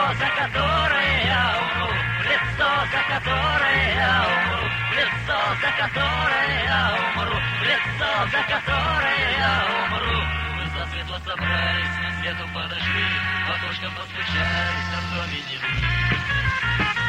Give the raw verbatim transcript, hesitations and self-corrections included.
за которое я умру, лицо, за которое я умру, лицо, за которое я умру, лицо, за которое я умру. Мы засветло собрались, на свету подошли, в окошко постучались, а в доме не жди.